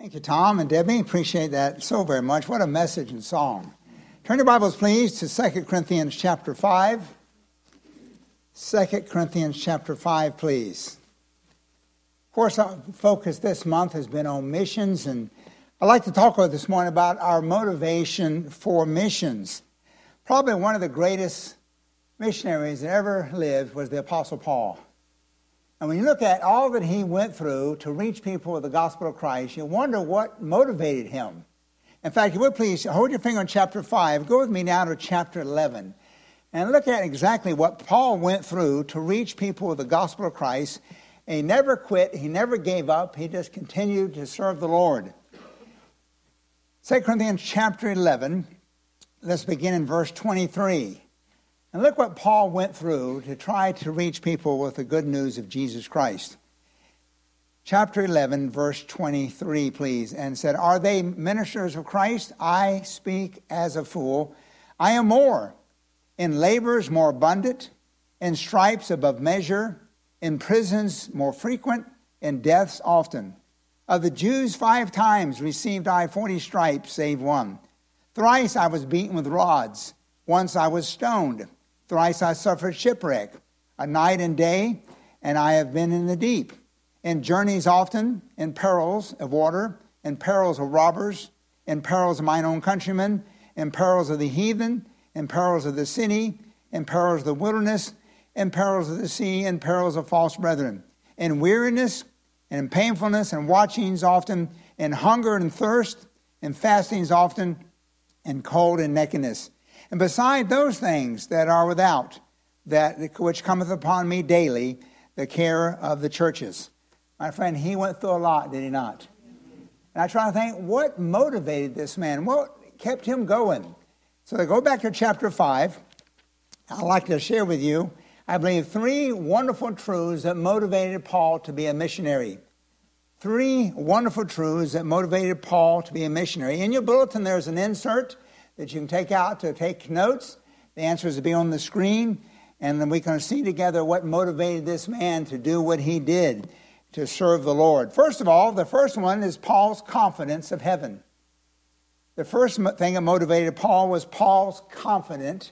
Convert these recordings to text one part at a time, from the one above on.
Thank you, Tom and Debbie. Appreciate that so very much. What a message and song. Turn your Bibles, please, to 2 Corinthians chapter 5. 2 Corinthians chapter 5, please. Of course, our focus this month has been on missions, and I'd like to talk this morning about our motivation for missions. Probably one of the greatest missionaries that ever lived was the Apostle Paul. And when you look at all that he went through to reach people with the gospel of Christ, you wonder what motivated him. In fact, if you would please hold your finger on chapter 5. Go with me now to chapter 11. And look at exactly what Paul went through to reach people with the gospel of Christ. And he never quit. He never gave up. He just continued to serve the Lord. 2 Corinthians chapter 11. Let's begin in verse 23. And look what Paul went through to try to reach people with the good news of Jesus Christ. Chapter 11, verse 23, please. And said, "Are they ministers of Christ? I speak as a fool. I am more. In labors more abundant, in stripes above measure, in prisons more frequent, in deaths often. Of the Jews 5 times received I 40 stripes, save one. Thrice I was beaten with rods. Once I was stoned. Thrice I suffered shipwreck, a night and day, and I have been in the deep. In journeys often, in perils of water, in perils of robbers, in perils of mine own countrymen, in perils of the heathen, in perils of the city, in perils of the wilderness, in perils of the sea, in perils of false brethren. In weariness, and in painfulness, and watchings often, in hunger and thirst, in fastings often, in cold and nakedness. And beside those things that are without, that which cometh upon me daily, the care of the churches." My friend, he went through a lot, did he not? And I try to think, what motivated this man? What kept him going? So to go back to chapter 5, I'd like to share with you, I believe, 3 wonderful truths that motivated Paul to be a missionary. 3 wonderful truths that motivated Paul to be a missionary. In your bulletin, there's an insert that you can take out to take notes. The answers will be on the screen, and then we can see together what motivated this man to do what he did to serve the Lord. First of all, the first one is Paul's confidence of heaven. The first thing that motivated Paul was Paul's confidence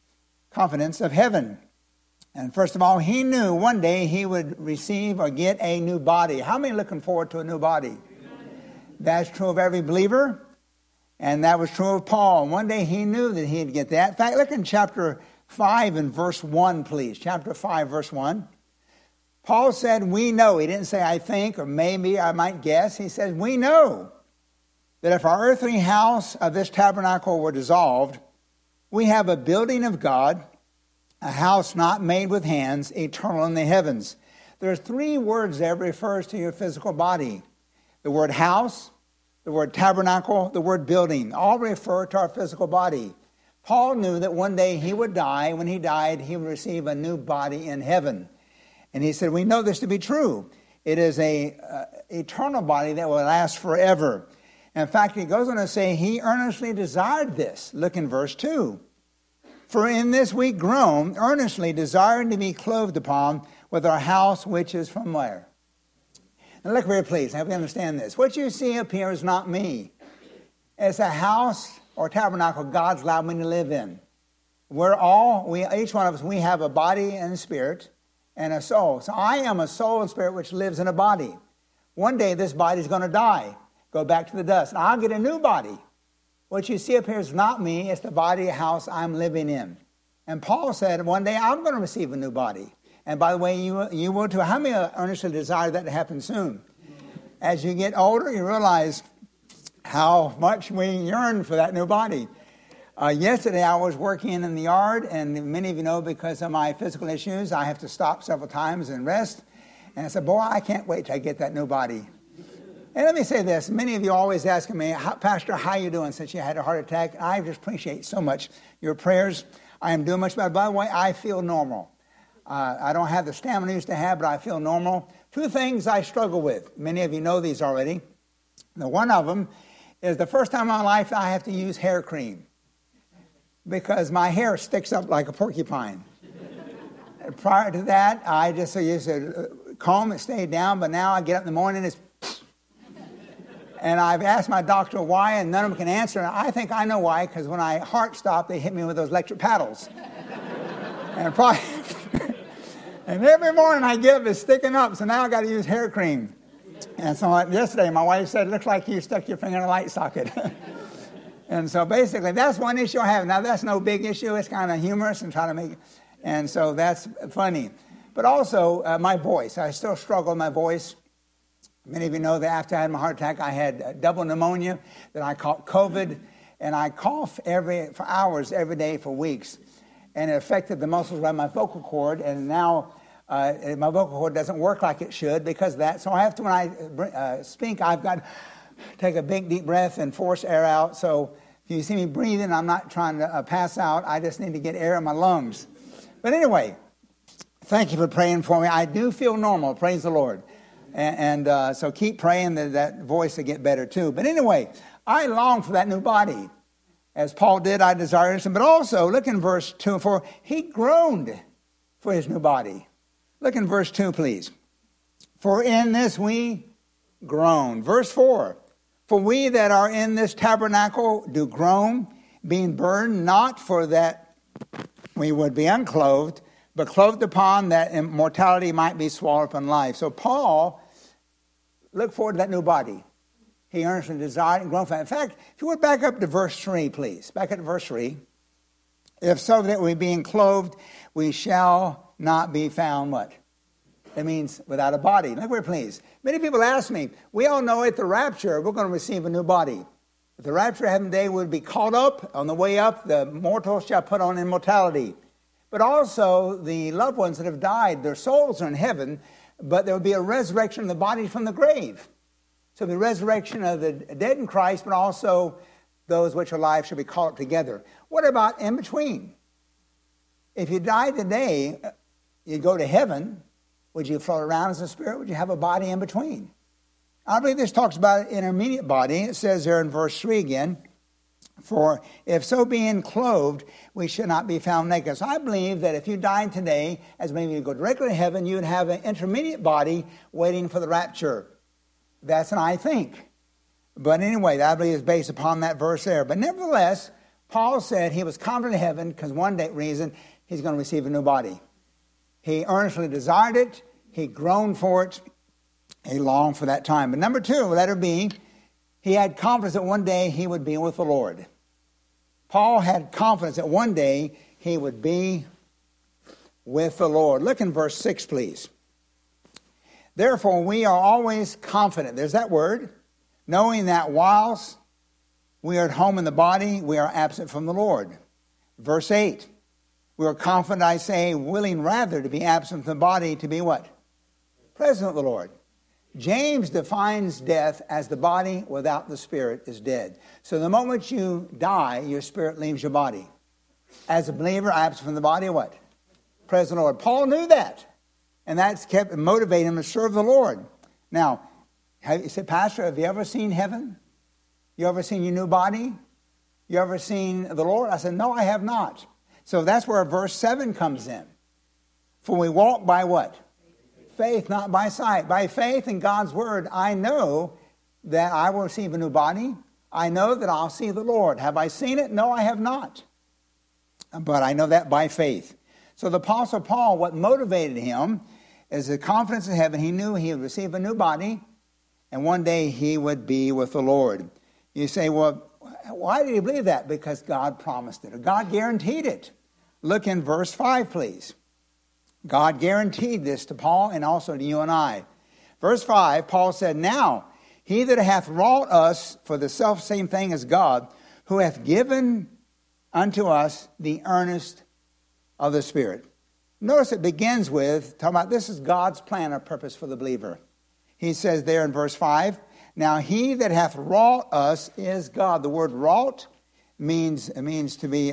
of heaven. And first of all, he knew one day he would receive or get a new body. How many are looking forward to a new body? That's true of every believer. And that was true of Paul. One day he knew that he'd get that. In fact, look in chapter 5 and verse 1, please. Chapter 5, verse 1. Paul said, "We know." He didn't say, "I think," or "maybe," "I might guess." He said, "We know that if our earthly house of this tabernacle were dissolved, we have a building of God, a house not made with hands, eternal in the heavens." There's 3 words there that refers to your physical body. The word house, the word tabernacle, the word building, all refer to our physical body. Paul knew that one day he would die. When he died, he would receive a new body in heaven. And he said, we know this to be true. It is an eternal body that will last forever. In fact, he goes on to say he earnestly desired this. Look in verse 2. "For in this we groan, earnestly desiring to be clothed upon with our house which is from where?" Now look very please, help me understand this. What you see up here is not me. It's a house or tabernacle God's allowed me to live in. Each one of us, we have a body and a spirit and a soul. So I am a soul and spirit which lives in a body. One day this body is going to die, go back to the dust. And I'll get a new body. What you see up here is not me, it's the body, house I'm living in. And Paul said, one day I'm going to receive a new body. And by the way, you will too. How many earnestly desire that to happen soon? As you get older, you realize how much we yearn for that new body. Yesterday, I was working in the yard, and many of you know because of my physical issues, I have to stop several times and rest. And I said, boy, I can't wait till I get that new body. And let me say this. Many of you are always asking me, "Pastor, how are you doing since you had a heart attack?" And I just appreciate so much your prayers. I am doing much better. By the way, I feel normal. I don't have the stamina I used to have, but I feel normal. 2 things I struggle with. Many of you know these already. One of them is the first time in my life I have to use hair cream because my hair sticks up like a porcupine. Prior to that, I just used to comb it, stayed down, but now I get up in the morning, it's And I've asked my doctor why, and none of them can answer. And I think I know why, because when my heart stopped, they hit me with those electric paddles. And probably, and every morning I get up, it's sticking up, so now I got to use hair cream. And so yesterday, my wife said, it looks like you stuck your finger in a light socket. And so basically, that's one issue I have. Now, that's no big issue. It's kind of humorous and trying to make it. And so that's funny. But also, my voice. I still struggle with my voice. Many of you know that after I had my heart attack, I had double pneumonia that I caught COVID. And I cough for hours every day for weeks. And it affected the muscles around my vocal cord. And now my vocal cord doesn't work like it should because of that. So I have to, when I speak, I've got to take a big, deep breath and force air out. So if you see me breathing, I'm not trying to pass out. I just need to get air in my lungs. But anyway, thank you for praying for me. I do feel normal. Praise the Lord. And so keep praying that voice will get better too. But anyway, I long for that new body. As Paul did, I desire it. But also, look in verse 2 and 4. He groaned for his new body. Look in verse 2, please. For in this we groan. Verse 4. For we that are in this tabernacle do groan, being burdened, not for that we would be unclothed, but clothed upon that immortality might be swallowed up in life. So Paul looked forward to that new body. He earnestly desired and groaned for it. In fact, if you would back up to verse 3, please. Back up to verse 3. If so that we being clothed, we shall not be found what? It means without a body. Look where, please. Many people ask me, we all know at the rapture, we're going to receive a new body. At the rapture, heaven day would be caught up. On the way up, the mortal shall put on immortality. But also, the loved ones that have died, their souls are in heaven, but there will be a resurrection of the body from the grave. So the resurrection of the dead in Christ, but also those which are alive shall be caught up together. What about in between? If you die today, you go to heaven. Would you float around as a spirit? Would you have a body in between? I believe this talks about an intermediate body. It says there in verse 3 again, for if so being clothed, we should not be found naked. So I believe that if you died today, as maybe you go directly to heaven, you would have an intermediate body waiting for the rapture. That's an I think. But anyway, that I believe is based upon that verse there. But nevertheless, Paul said he was confident in heaven because one reason he's going to receive a new body. He earnestly desired it. He groaned for it. He longed for that time. But number 2, letter B, he had confidence that one day he would be with the Lord. Paul had confidence that one day he would be with the Lord. Look in verse 6, please. Therefore, we are always confident. There's that word. Knowing that whilst we are at home in the body, we are absent from the Lord. Verse 8. We are confident, I say, willing rather to be absent from the body to be what? Present with the Lord. James defines death as the body without the spirit is dead. So the moment you die, your spirit leaves your body. As a believer, absent from the body, what? Present with the Lord. Paul knew that. And that's kept motivating him to serve the Lord. Now, you said, Pastor, have you ever seen heaven? You ever seen your new body? You ever seen the Lord? I said, no, I have not. So that's where verse 7 comes in. For we walk by what? Faith, not by sight. By faith in God's word, I know that I will receive a new body. I know that I'll see the Lord. Have I seen it? No, I have not. But I know that by faith. So the Apostle Paul, what motivated him is the confidence in heaven. He knew he would receive a new body, and one day he would be with the Lord. You say, well, why did he believe that? Because God promised it, or God guaranteed it. Look in verse 5, please. God guaranteed this to Paul and also to you and I. Verse 5, Paul said, now he that hath wrought us for the selfsame thing as God, who hath given unto us the earnest of the Spirit. Notice it begins with, talking about this is God's plan or purpose for the believer. He says there in verse 5, now he that hath wrought us is God. The word wrought means to be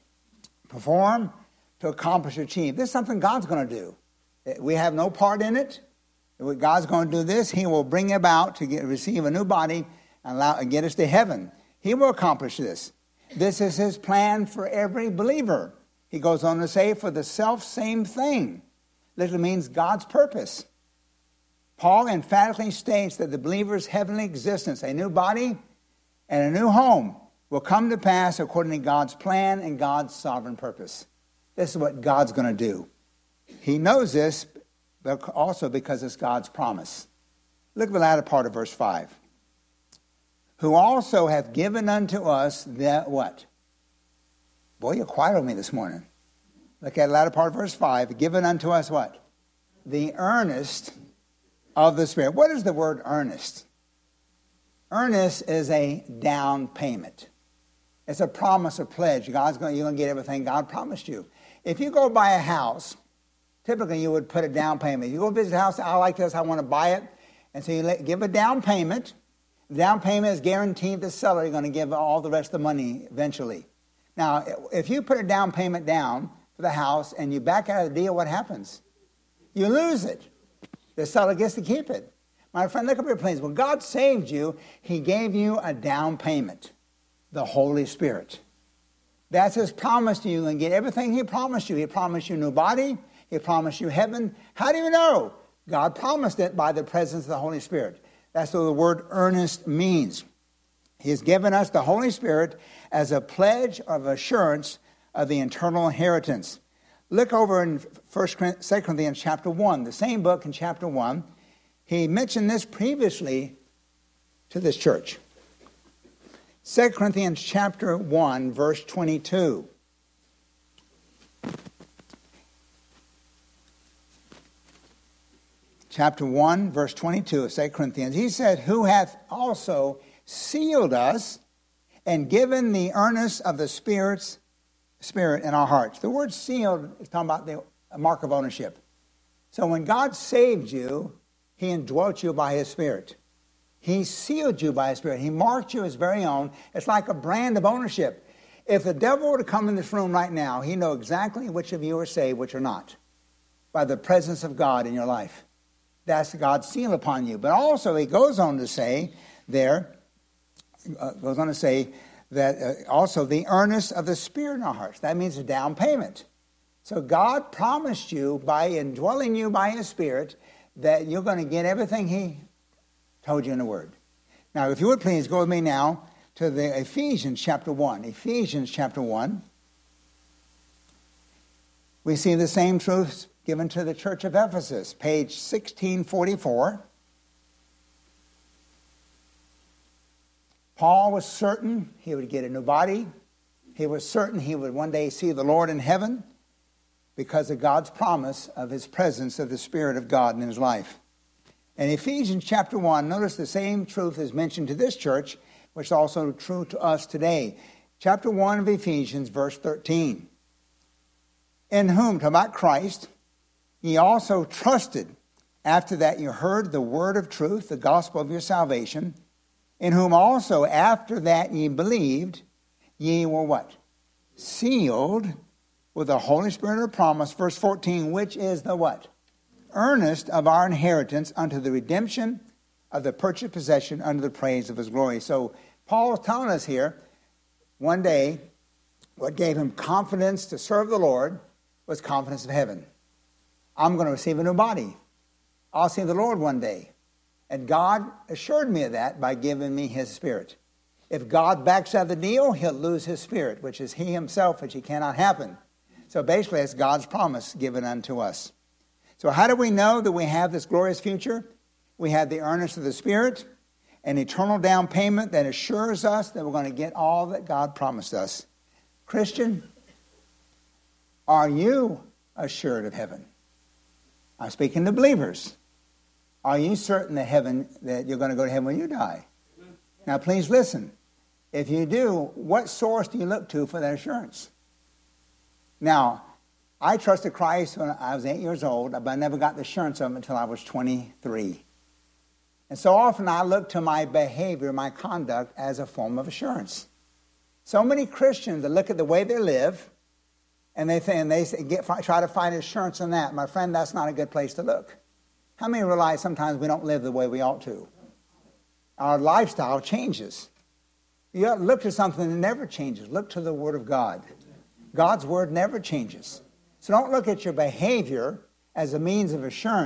perform, to accomplish, achieve. This is something God's going to do. We have no part in it. God's going to do this. He will bring about to receive a new body and get us to heaven. He will accomplish this. This is his plan for every believer. He goes on to say, for the self same thing. Literally means God's purpose. Paul emphatically states that the believer's heavenly existence, a new body and a new home, will come to pass according to God's plan and God's sovereign purpose. This is what God's going to do. He knows this, but also because it's God's promise. Look at the latter part of verse 5. Who also have given unto us that what? Boy, you're quiet on me this morning. Look at the latter part of verse 5. Given unto us what? The earnest of the Spirit. What is the word earnest? Earnest is a down payment. It's a promise, a pledge. You're going to get everything God promised you. If you go buy a house, typically you would put a down payment. You go visit a house, I like this, I want to buy it. And so you give a down payment. The down payment is guaranteed the seller you're going to give all the rest of the money eventually. Now, if you put a down payment down for the house and you back out of the deal, what happens? You lose it. The seller gets to keep it. My friend, look up here, please. When God saved you, He gave you a down payment, the Holy Spirit. That's His promise to you, and get everything He promised you. He promised you a new body. He promised you heaven. How do you know? God promised it by the presence of the Holy Spirit. That's what the word earnest means. He has given us the Holy Spirit as a pledge of assurance of the eternal inheritance. Look over in 2 Corinthians chapter 1, the same book in chapter 1. He mentioned this previously to this church. 2 Corinthians chapter 1, verse 22. Chapter 1, verse 22 of 2 Corinthians. He said, who hath also sealed us and given the earnest of the Spirit in our hearts. The word sealed is talking about the mark of ownership. So when God saved you, He indwelt you by His Spirit. He sealed you by His Spirit. He marked you as very own. It's like a brand of ownership. If the devil were to come in this room right now, he know exactly which of you are saved, which are not, by the presence of God in your life. That's God's seal upon you. But also he goes on to say that also the earnest of the Spirit in our hearts. That means a down payment. So God promised you by indwelling you by His Spirit that you're going to get everything He told you in the Word. Now, if you would please go with me now to the Ephesians chapter 1. Ephesians chapter 1. We see the same truths given to the church of Ephesus, page 1644. Paul was certain he would get a new body. He was certain he would one day see the Lord in heaven because of God's promise of His presence of the Spirit of God in his life. In Ephesians chapter 1, notice the same truth is mentioned to this church, which is also true to us today. Chapter 1 of Ephesians, verse 13. In whom, talking about Christ, ye also trusted, after that you heard the word of truth, the gospel of your salvation, in whom also after that ye believed, ye were what? Sealed with the Holy Spirit of promise, verse 14, which is the what? Earnest of our inheritance unto the redemption of the purchased possession unto the praise of His glory. So Paul is telling us here, one day, what gave him confidence to serve the Lord was confidence of heaven. I'm going to receive a new body. I'll see the Lord one day. And God assured me of that by giving me His Spirit. If God backs out of the deal, He'll lose His Spirit, which is He Himself, which He cannot happen. So basically, it's God's promise given unto us. So how do we know that we have this glorious future? We have the earnest of the Spirit, an eternal down payment that assures us that we're going to get all that God promised us. Christian, are you assured of heaven? I'm speaking to believers. Are you certain that you're going to go to heaven when you die? Now, please listen. If you do, what source do you look to for that assurance? Now, I trusted Christ when I was 8 years old, but I never got the assurance of Him until I was 23. And so often I look to my behavior, my conduct, as a form of assurance. So many Christians that look at the way they live, and they try to find assurance in that. My friend, that's not a good place to look. How many realize sometimes we don't live the way we ought to? Our lifestyle changes. You have to look to something that never changes. Look to the Word of God. God's Word never changes. So don't look at your behavior as a means of assurance.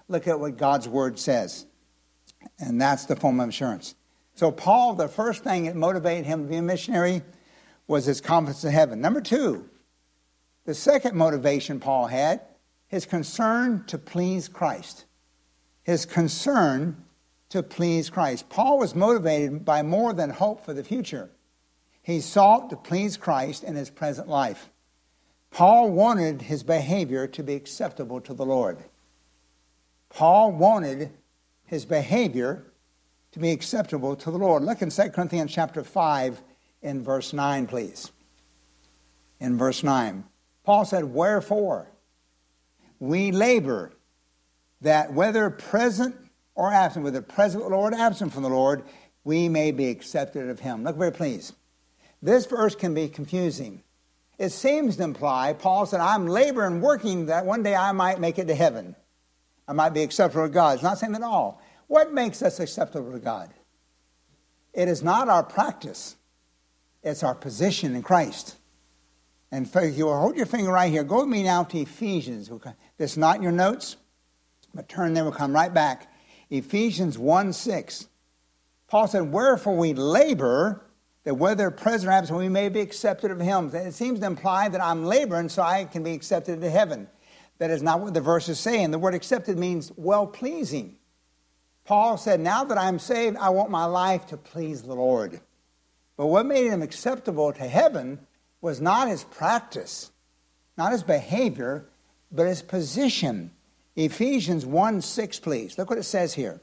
look at what God's Word says. And that's the form of assurance. So Paul, the first thing that motivated him to be a missionary was his confidence in heaven. Number two, the second motivation Paul had, his concern to please Christ. His concern to please Christ. Paul was motivated by more than hope for the future. He sought to please Christ in his present life. Paul wanted his behavior to be acceptable to the Lord. Paul wanted his behavior to be acceptable to the Lord. Look in 2 Corinthians chapter 5 in verse 9, please. In verse 9, Paul said, "Wherefore we labor that whether present or absent, whether present with the Lord or absent from the Lord, we may be accepted of him." Look very please. This verse can be confusing. It seems to imply, Paul said, I'm laboring, working that one day I might make it to heaven. I might be acceptable to God. It's not saying that at all. What makes us acceptable to God? It is not our practice. It's our position in Christ. And if you will hold your finger right here, go with me now to Ephesians. This is not in your notes, but turn there, we'll come right back. Ephesians 1:6. Paul said, "Wherefore we labor, that whether present or absent, we may be accepted of him." It seems to imply that I'm laboring so I can be accepted into heaven. That is not what the verse is saying. The word accepted means well-pleasing. Paul said, now that I'm saved, I want my life to please the Lord. But what made him acceptable to heaven was not his practice, not his behavior, but his position. Ephesians 1:6, please. Look what it says here.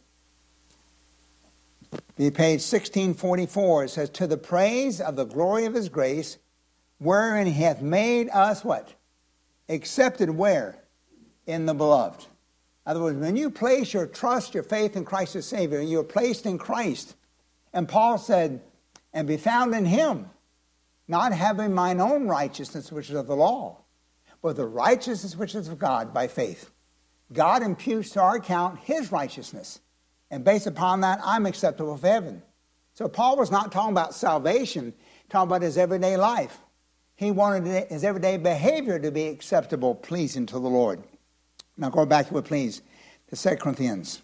Page 1644, it says, "To the praise of the glory of his grace, wherein he hath made us" what? Accepted where? In the beloved. In other words, when you place your trust, your faith in Christ as Savior, you are placed in Christ. And Paul said, "And be found in him, not having mine own righteousness, which is of the law, but the righteousness which is of God by faith." God imputes to our account his righteousness. And based upon that, I'm acceptable of heaven. So Paul was not talking about salvation, talking about his everyday life. He wanted his everyday behavior to be acceptable, pleasing to the Lord. Now go back, if you would please, to 2 Corinthians.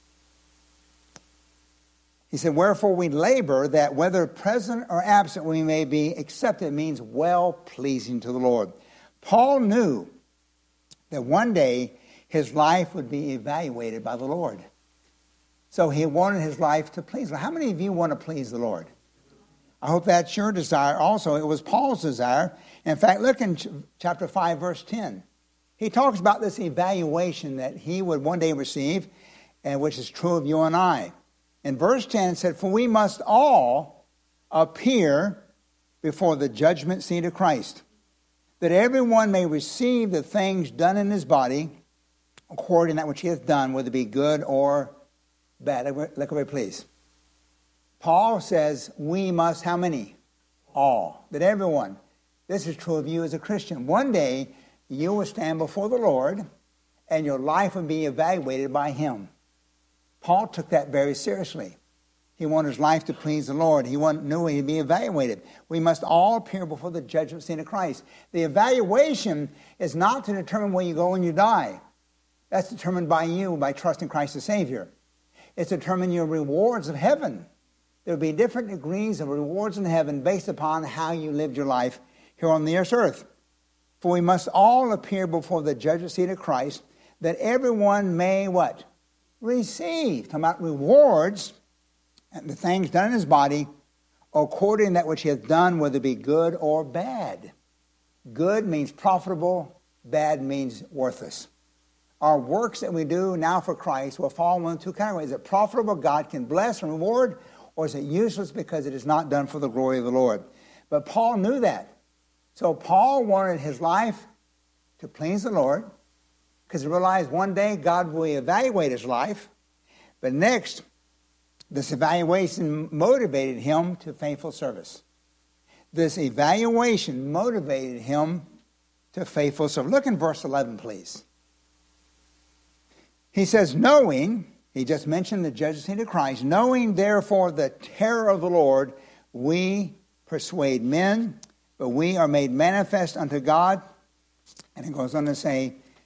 He said, "Wherefore we labor that whether present or absent we may be accepted," means well-pleasing to the Lord. Paul knew that one day his life would be evaluated by the Lord. So he wanted his life to please the Lord. How many of you want to please the Lord? I hope that's your desire also. It was Paul's desire. In fact, look in chapter 5, verse 10. He talks about this evaluation that he would one day receive, and which is true of you and I. In verse 10, it said, "For we must all appear before the judgment seat of Christ, that everyone may receive the things done in his body, according to that which he hath done, whether it be good or bad." Look away, please. Paul says, we must, how many? All. That everyone. This is true of you as a Christian. One day, you will stand before the Lord, and your life will be evaluated by him. Paul took that very seriously. He wanted his life to please the Lord. He knew he'd be evaluated. We must all appear before the judgment seat of Christ. The evaluation is not to determine where you go when you die. That's determined by you, by trusting Christ as Savior. It's to determine your rewards of heaven. There will be different degrees of rewards in heaven based upon how you lived your life here on this earth. For we must all appear before the judgment seat of Christ, that everyone may what? Receive. Talking about rewards and the things done in his body, according to that which he hath done, whether it be good or bad. Good means profitable, bad means worthless. Our works that we do now for Christ will fall in one of two categories. Is it profitable, God can bless and reward, or is it useless because it is not done for the glory of the Lord? But Paul knew that. So Paul wanted his life to please the Lord, because he realized one day God will evaluate his life. But next, this evaluation motivated him to faithful service. This evaluation motivated him to faithful service. Look in verse 11, please. He says, knowing, he just mentioned the judgment seat of Christ, knowing therefore the terror of the Lord, we persuade men, but we are made manifest unto God. And it goes on to say,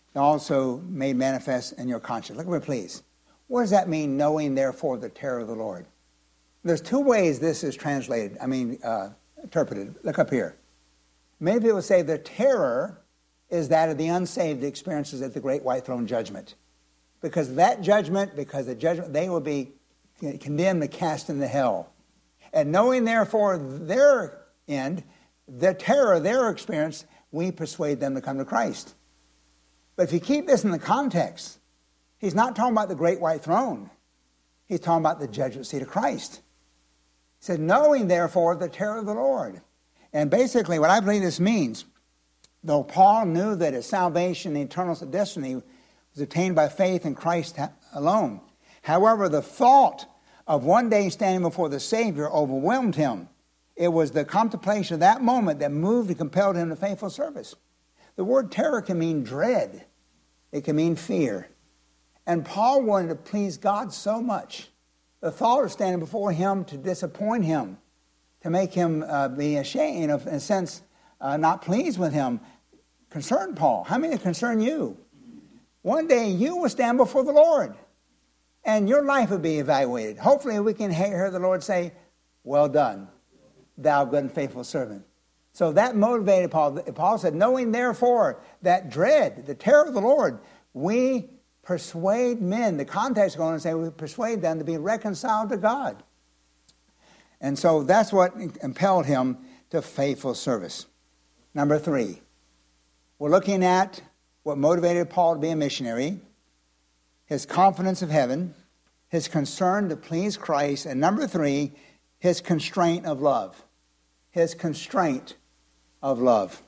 also made manifest in your conscience. Look at me, please. What does that mean, knowing therefore the terror of the Lord? There's two ways this is translated, interpreted. Look up here. Many people say the terror is that of the unsaved experiences at the great white throne judgment. Because of that judgment, they will be condemned and cast into hell. And knowing therefore their end, the terror, their experience, we persuade them to come to Christ. But if you keep this in the context, he's not talking about the great white throne. He's talking about the judgment seat of Christ. He said, knowing therefore the terror of the Lord. And basically what I believe this means, though Paul knew that his salvation and eternal destiny was attained by faith in Christ alone. However, the thought of one day standing before the Savior overwhelmed him. It was the contemplation of that moment that moved and compelled him to faithful service. The word terror can mean dread. It can mean fear. And Paul wanted to please God so much. The thought of standing before him to disappoint him, to make him be ashamed, in a sense, not pleased with him, concerned Paul. How many concern you? One day you will stand before the Lord, and your life will be evaluated. Hopefully we can hear the Lord say, well done, thou good and faithful servant. So that motivated Paul. Paul said, knowing therefore that dread, the terror of the Lord, we persuade men. The context is going to say we persuade them to be reconciled to God. And so that's what impelled him to faithful service. Number 3, we're looking at what motivated Paul to be a missionary, his confidence of heaven, his concern to please Christ, and number 3, his constraint of love. His constraint of love.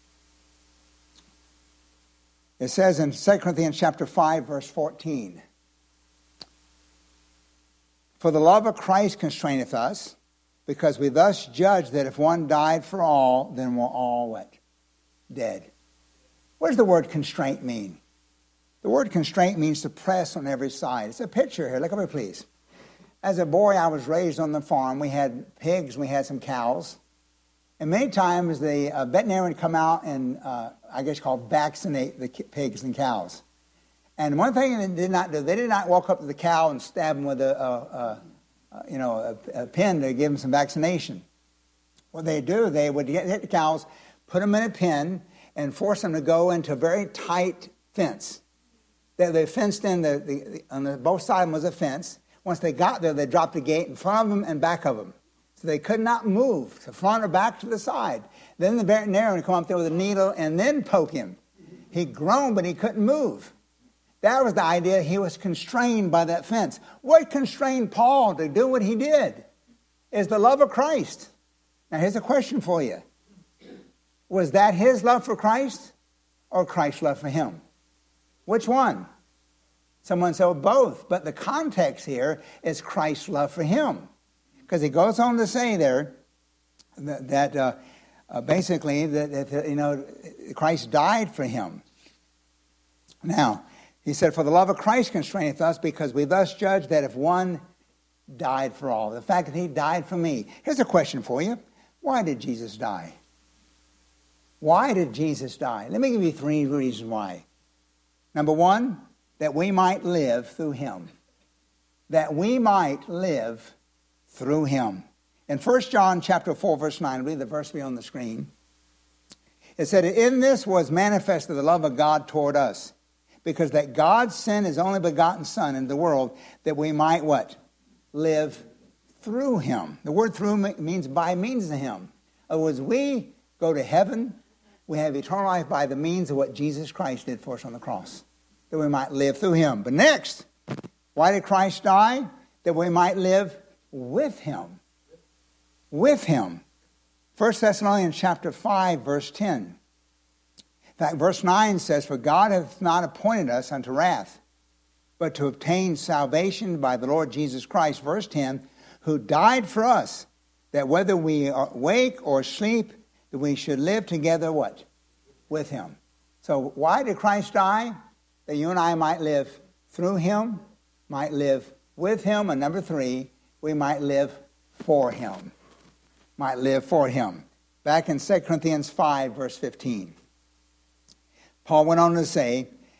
It says in 2 Corinthians chapter 5, verse 14, for the love of Christ constraineth us, because we thus judge that if one died for all, then we're all what? Dead. What does the word constraint mean? The word constraint means to press on every side. It's a picture here. Look at me, please. As a boy, I was raised on the farm. We had pigs, we had some cows. And many times the veterinarian would come out and, called vaccinate the pigs and cows. And one thing they did not do, they did not walk up to the cow and stab him with a pin to give him some vaccination. What they do, they would hit the cows, put them in a pen, and force them to go into a very tight fence. They fenced in, on both sides was a fence. Once they got there, they dropped the gate in front of them and back of them. So they could not move to front or back to the side. Then the veterinarian would come up there with a needle and then poke him. He groaned, but he couldn't move. That was the idea. He was constrained by that fence. What constrained Paul to do what he did is the love of Christ. Now here's a question for you. Was that his love for Christ or Christ's love for him? Which one? Someone said, well, both. But the context here is Christ's love for him. Because he goes on to say there that Christ died for him. Now, he said, for the love of Christ constraineth us, because we thus judge that if one died for all. The fact that he died for me. Here's a question for you. Why did Jesus die? Why did Jesus die? Let me give you 3 reasons why. Number 1, that we might live through him. That we might live through him. In 1 John chapter 4, verse 9, I believe the verse will be on the screen. It said, in this was manifested the love of God toward us, because that God sent his only begotten Son into the world, that we might what? Live through him. The word through means by means of him. In other words, we go to heaven, we have eternal life by the means of what Jesus Christ did for us on the cross, that we might live through him. But next, why did Christ die? That we might live with him. With him. 1 Thessalonians chapter 5, verse 10. In fact, verse 9 says, for God hath not appointed us unto wrath, but to obtain salvation by the Lord Jesus Christ. Verse 10, who died for us, that whether we are awake or asleep, that we should live together, what? With him. So why did Christ die? That you and I might live through him, might live with him, and number 3, we might live for him. Might live for him. Back in 2 Corinthians 5, verse 15. Paul went on to say,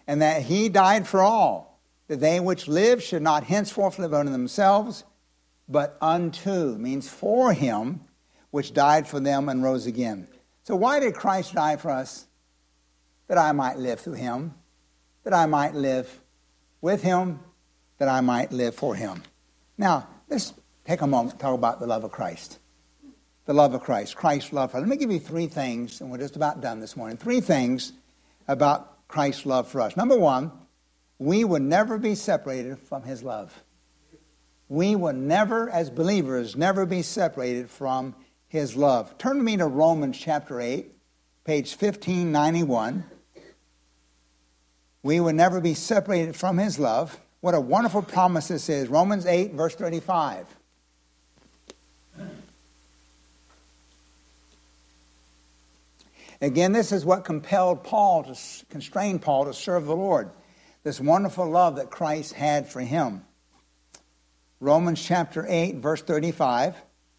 and that he died for all, that they which live should not henceforth live unto themselves, but unto, means for him, which died for them and rose again. So why did Christ die for us? That I might live through him, that I might live with him, that I might live for him. Now, let's take a moment to talk about the love of Christ. The love of Christ, Christ's love for us. Let me give you three things, and we're just about done this morning. Three things about Christ's love for us. Number one, we will never be separated from his love. We will never, as believers, never be separated from his love. Turn to me to Romans chapter 8, page 1591. We will never be separated from his love. What a wonderful promise this is. Romans 8, verse 35. Again, this is what constrained Paul to serve the Lord. This wonderful love that Christ had for him. Romans chapter 8, verse 35.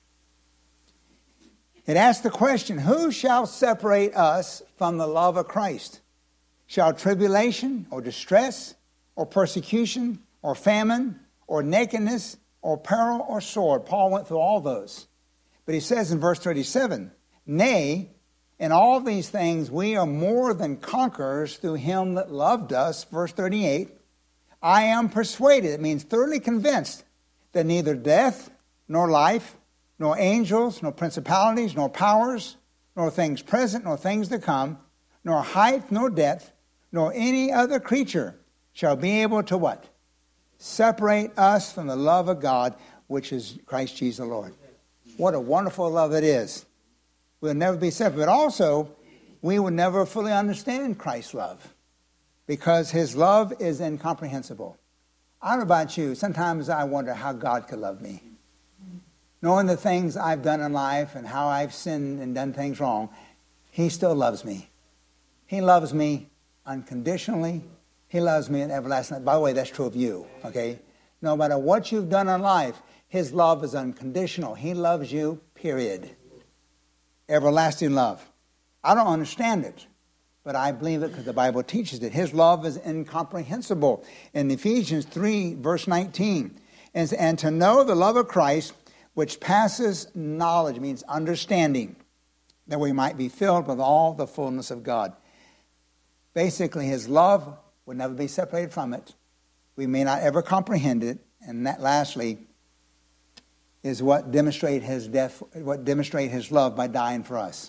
It asks the question, who shall separate us from the love of Christ? Shall tribulation or distress or persecution or famine or nakedness or peril or sword? Paul went through all those. But he says in verse 37, nay, in all these things we are more than conquerors through him that loved us. Verse 38, I am persuaded, it means thoroughly convinced, that neither death nor life, nor angels, nor principalities, nor powers, nor things present, nor things to come, nor height, nor depth, nor any other creature shall be able to what? Separate us from the love of God, which is Christ Jesus the Lord. What a wonderful love it is. We'll never be separated. But also, we will never fully understand Christ's love because his love is incomprehensible. I don't know about you. Sometimes I wonder how God could love me. Knowing the things I've done in life and how I've sinned and done things wrong, he still loves me. He loves me unconditionally. He loves me in everlasting. By the way, that's true of you, okay? No matter what you've done in life, his love is unconditional. He loves you, period. Everlasting love. I don't understand it, but I believe it because the Bible teaches it. His love is incomprehensible. In Ephesians 3, verse 19, and to know the love of Christ, which passes knowledge, means understanding, that we might be filled with all the fullness of God. Basically, his love would never be separated from it. We may not ever comprehend it. And that, lastly, is what demonstrated his death, what demonstrated his love by dying for us.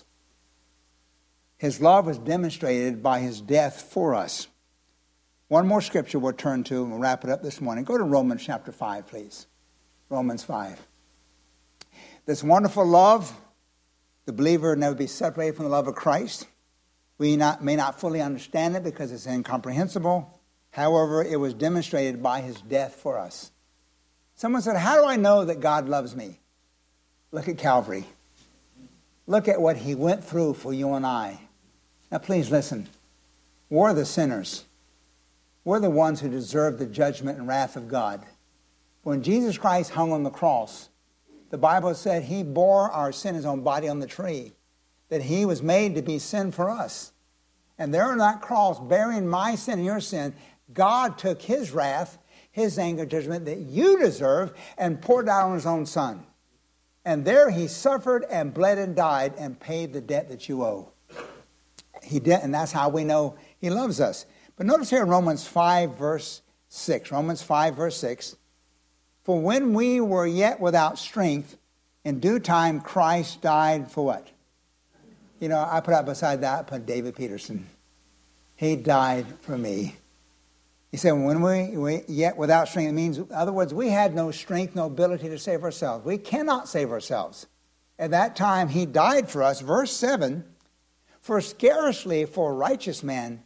His love was demonstrated by his death for us. One more scripture we'll turn to and we'll wrap it up this morning. Go to Romans chapter 5, please. Romans 5. This wonderful love, the believer will never be separated from the love of Christ. We may not fully understand it because it's incomprehensible. However, it was demonstrated by his death for us. Someone said, how do I know that God loves me? Look at Calvary. Look at what he went through for you and I. Now please listen. We're the sinners. We're the ones who deserve the judgment and wrath of God. When Jesus Christ hung on the cross, the Bible said he bore our sin in his own body on the tree, that he was made to be sin for us. And there on that cross, bearing my sin and your sin, God took his wrath, his anger, judgment that you deserve, and poured out on his own son. And there he suffered and bled and died and paid the debt that you owe. He did, and that's how we know he loves us. But notice here in Romans 5, verse 6. Romans 5, verse 6. For when we were yet without strength, in due time Christ died for what? You know, I put out beside that, I put David Peterson. He died for me. He said, when we yet without strength, it means, in other words, we had no strength, no ability to save ourselves. We cannot save ourselves. At that time, he died for us. Verse 7, for scarcely for a righteous man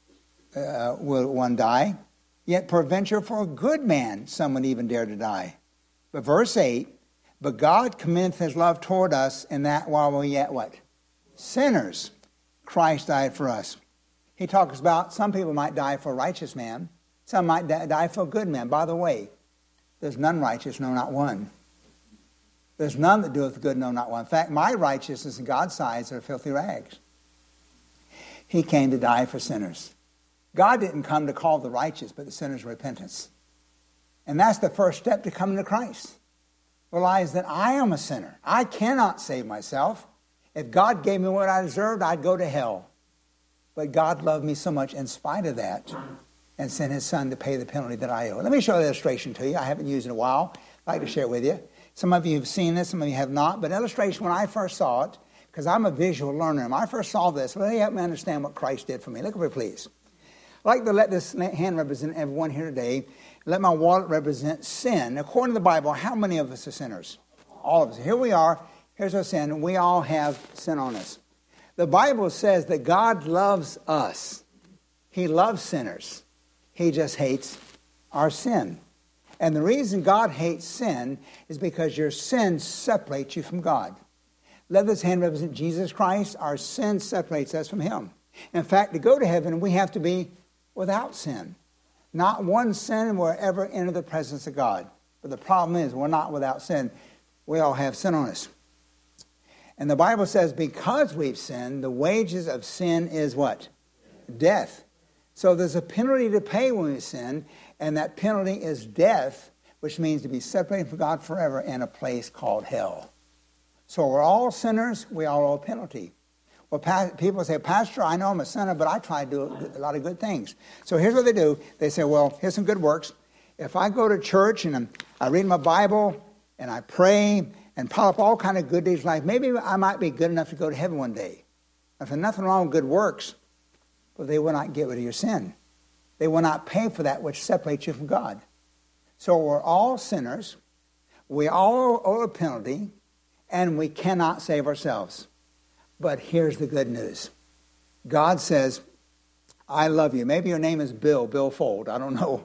will one die, yet peradventure for a good man some would even dare to die. But verse 8, but God commendeth his love toward us in that while we yet what? Sinners, Christ died for us. He talks about some people might die for a righteous man. Some might die for a good man. By the way, there's none righteous, no, not one. There's none that doeth good, no, not one. In fact, my righteousness in God's eyes are filthy rags. He came to die for sinners. God didn't come to call the righteous, but the sinners to repentance. And that's the first step to coming to Christ. Realize that I am a sinner. I cannot save myself. If God gave me what I deserved, I'd go to hell. But God loved me so much in spite of that and sent his son to pay the penalty that I owe. Let me show an illustration to you. I haven't used it in a while. I'd like to share it with you. Some of you have seen this, some of you have not. But illustration, when I first saw it, because I'm a visual learner, when I first saw this, let me help me understand what Christ did for me. Look over, please. I'd like to let this hand represent everyone here today. Let my wallet represent sin. According to the Bible, how many of us are sinners? All of us. Here we are. Here's our sin. We all have sin on us. The Bible says that God loves us. He loves sinners. He just hates our sin. And the reason God hates sin is because your sin separates you from God. Let this hand represent Jesus Christ. Our sin separates us from him. In fact, to go to heaven, we have to be without sin. Not one sin will ever enter the presence of God. But the problem is we're not without sin. We all have sin on us. And the Bible says because we've sinned, the wages of sin is what? Death. So there's a penalty to pay when we sin, and that penalty is death, which means to be separated from God forever in a place called hell. So we're all sinners. We all owe a penalty. Well, people say, Pastor, I know I'm a sinner, but I try to do a lot of good things. So here's what they do. They say, well, here's some good works. If I go to church and I read my Bible and I pray and pile up all kind of good deeds in life, maybe I might be good enough to go to heaven one day. If there's nothing wrong with good works, but they will not get rid of your sin. They will not pay for that which separates you from God. So we're all sinners. We all owe a penalty, and we cannot save ourselves. But here's the good news. God says, I love you. Maybe your name is Bill Fold. I don't know.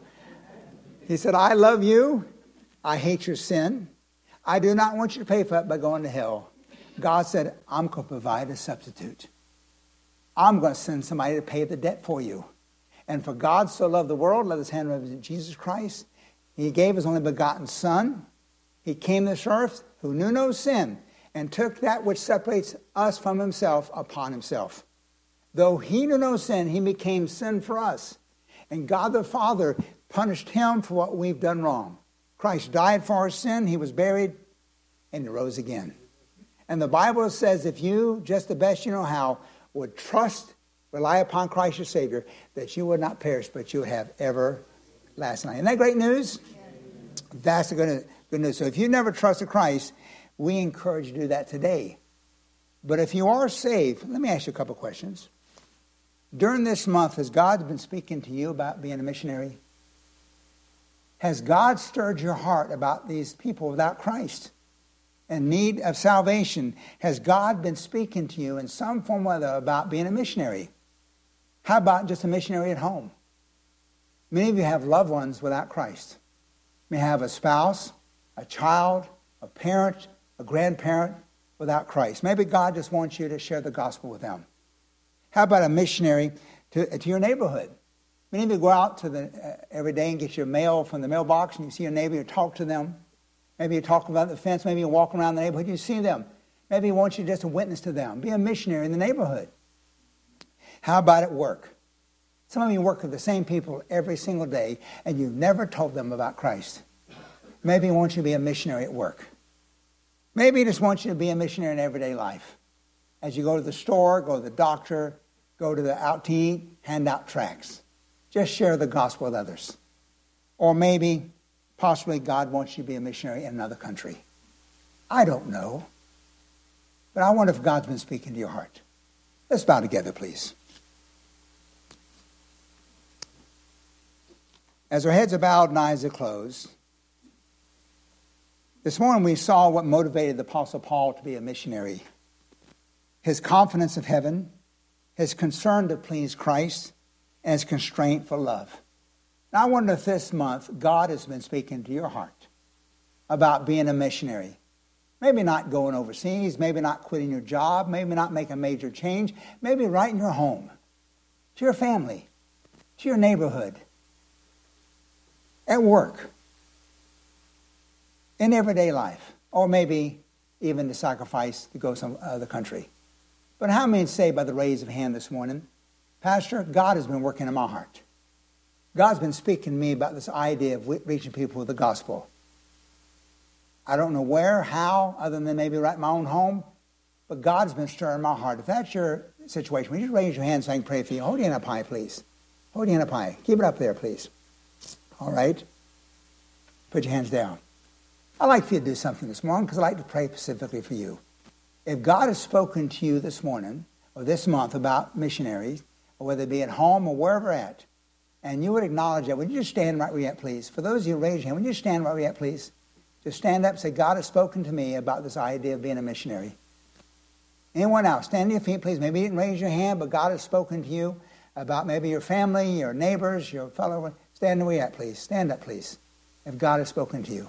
He said, I love you. I hate your sin. I do not want you to pay for it by going to hell. God said, I'm going to provide a substitute. I'm going to send somebody to pay the debt for you. And for God so loved the world, let his hand represent Jesus Christ. He gave his only begotten Son. He came to this earth who knew no sin and took that which separates us from himself upon himself. Though he knew no sin, he became sin for us. And God the Father punished him for what we've done wrong. Christ died for our sin, he was buried, and he rose again. And the Bible says if you, just the best you know how, would trust, rely upon Christ your Savior, that you would not perish, but you would have everlasting life. Isn't that great news? That's the good news. So if you never trusted Christ, we encourage you to do that today. But if you are saved, let me ask you a couple questions. During this month, has God been speaking to you about being a missionary? Has God stirred your heart about these people without Christ in need of salvation? Has God been speaking to you in some form or other about being a missionary? How about just a missionary at home? Many of you have loved ones without Christ. You may have a spouse, a child, a parent, a grandparent without Christ. Maybe God just wants you to share the gospel with them. How about a missionary to your neighborhood? Many of you go out to every day and get your mail from the mailbox, and you see your neighbor, you talk to them. Maybe you talk about the fence. Maybe you walk around the neighborhood, you see them. Maybe he wants you just to witness to them. Be a missionary in the neighborhood. How about at work? Some of you work with the same people every single day, and you've never told them about Christ. Maybe he wants you to be a missionary at work. Maybe he just wants you to be a missionary in everyday life. As you go to the store, go to the doctor, go to out to eat, hand out tracts. Just share the gospel with others. Or maybe, possibly, God wants you to be a missionary in another country. I don't know. But I wonder if God's been speaking to your heart. Let's bow together, please. As our heads are bowed and eyes are closed, this morning we saw what motivated the Apostle Paul to be a missionary. His confidence of heaven, his concern to please Christ, and his constraint for love. Now I wonder if this month God has been speaking to your heart about being a missionary. Maybe not going overseas, maybe not quitting your job, maybe not making a major change, maybe right in your home, to your family, to your neighborhood, at work, in everyday life, or maybe even to sacrifice to go some other country. But how many say by the raise of hand this morning, Pastor, God has been working in my heart. God's been speaking to me about this idea of reaching people with the gospel. I don't know where, how, other than maybe right in my own home, but God's been stirring my heart. If that's your situation, will you just raise your hand so I can pray for you? Hold your hand up high, please. Hold your hand up high. Keep it up there, please. All right? Put your hands down. I'd like for you to do something this morning because I'd like to pray specifically for you. If God has spoken to you this morning or this month about missionaries, or whether it be at home or wherever at, and you would acknowledge that, would you just stand right where you're at, please? For those of you who raise your hand, would you just stand right where you're at, please? Just stand up and say, God has spoken to me about this idea of being a missionary. Anyone else? Stand to your feet, please. Maybe you didn't raise your hand, but God has spoken to you about maybe your family, your neighbors, your fellow. Stand where you're at, please. Stand up, please, if God has spoken to you.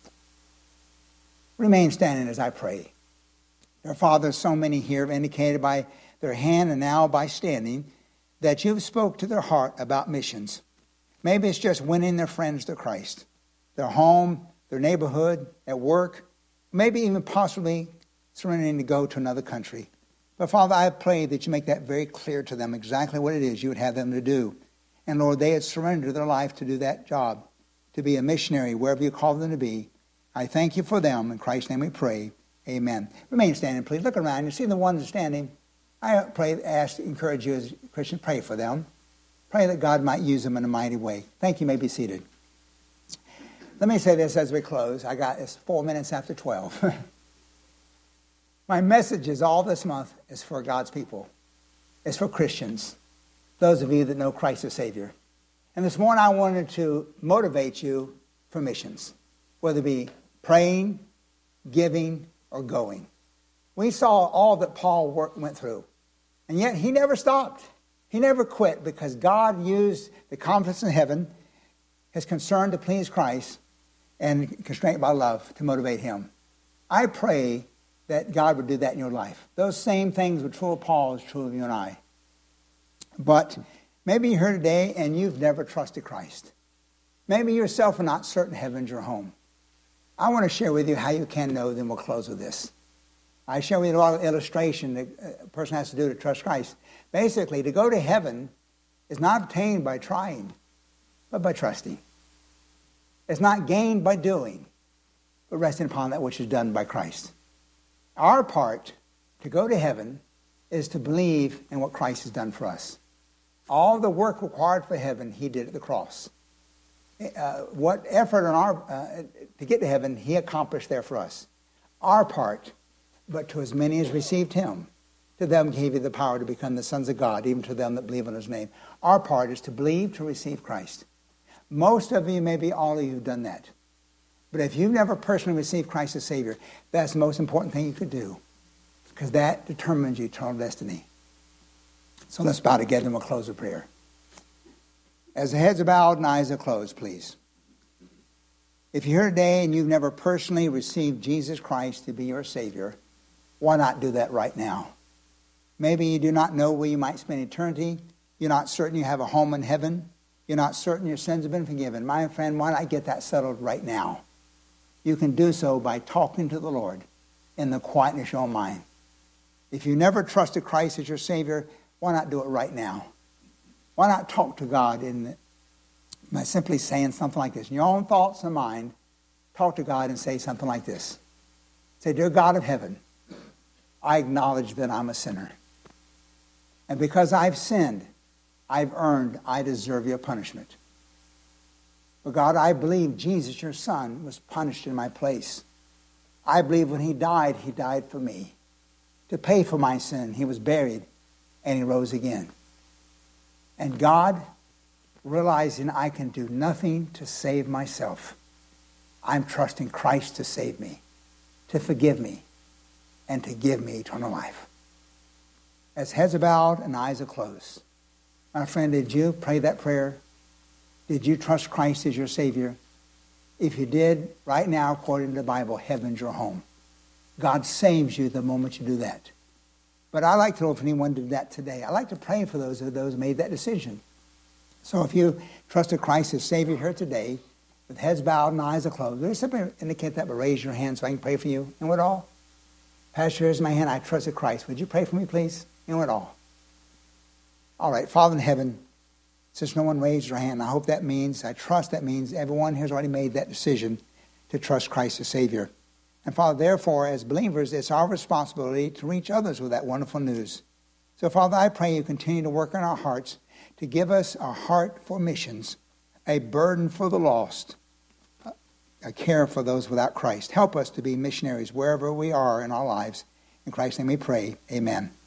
Remain standing as I pray. Dear Father, so many here have indicated by their hand and now by standing that you've spoke to their heart about missions. Maybe it's just winning their friends to Christ, their home, their neighborhood, at work, maybe even possibly surrendering to go to another country. But Father, I pray that you make that very clear to them, exactly what it is you would have them to do. And Lord, they had surrendered their life to do that job, to be a missionary, wherever you call them to be. I thank you for them. In Christ's name we pray. Amen. Remain standing, please. Look around. You see the ones standing. I encourage you as a Christian, pray for them. Pray that God might use them in a mighty way. Thank you. You may be seated. Let me say this as we close. It's 4 minutes after 12. My message is all this month is for God's people. It's for Christians, those of you that know Christ as Savior. And this morning I wanted to motivate you for missions, whether it be praying, giving, or going. We saw all that Paul went through. And yet he never stopped. He never quit because God used the confidence in heaven, his concern to please Christ, and constraint by love to motivate him. I pray that God would do that in your life. Those same things were true of Paul as true of you and I. But maybe you're here today and you've never trusted Christ. Maybe yourself are not certain heaven's your home. I want to share with you how you can know, then we'll close with this. I share with you a lot of illustration that a person has to do to trust Christ. Basically, to go to heaven is not obtained by trying, but by trusting. It's not gained by doing, but resting upon that which is done by Christ. Our part to go to heaven is to believe in what Christ has done for us. All the work required for heaven, he did at the cross. What effort on to get to heaven, he accomplished there for us. Our part, but to as many as received him, to them gave he the power to become the sons of God, even to them that believe in his name. Our part is to believe, to receive Christ. Most of you, maybe all of you, have done that. But if you've never personally received Christ as Savior, that's the most important thing you could do, because that determines your eternal destiny. So let's bow together and we'll close with prayer. As the heads are bowed and eyes are closed, please. If you're here today and you've never personally received Jesus Christ to be your Savior, why not do that right now? Maybe you do not know where you might spend eternity. You're not certain you have a home in heaven. You're not certain your sins have been forgiven. My friend, why not get that settled right now? You can do so by talking to the Lord in the quietness of your own mind. If you never trusted Christ as your Savior, why not do it right now? Why not talk to God by simply saying something like this? In your own thoughts and mind, talk to God and say something like this. Say, Dear God of heaven, I acknowledge that I'm a sinner. And because I've sinned, I deserve your punishment. But God, I believe Jesus, your Son, was punished in my place. I believe when he died for me. To pay for my sin, he was buried and he rose again. And God, realizing I can do nothing to save myself, I'm trusting Christ to save me, to forgive me, and to give me eternal life. As heads are bowed and eyes are closed, my friend, did you pray that prayer? Did you trust Christ as your Savior? If you did, right now, according to the Bible, heaven's your home. God saves you the moment you do that. But I'd like to know if anyone did that today. I'd like to pray for those who made that decision. So if you trusted Christ as Savior here today, with heads bowed and eyes are closed, would you simply indicate that, but raise your hand so I can pray for you? And what all? Pastor, here's my hand. I trusted Christ. Would you pray for me, please? And what all? All right, Father in heaven, since no one raised their hand, I trust that means everyone has already made that decision to trust Christ as Savior. And Father, therefore, as believers, it's our responsibility to reach others with that wonderful news. So Father, I pray you continue to work in our hearts to give us a heart for missions, a burden for the lost, a care for those without Christ. Help us to be missionaries wherever we are in our lives. In Christ's name we pray. Amen.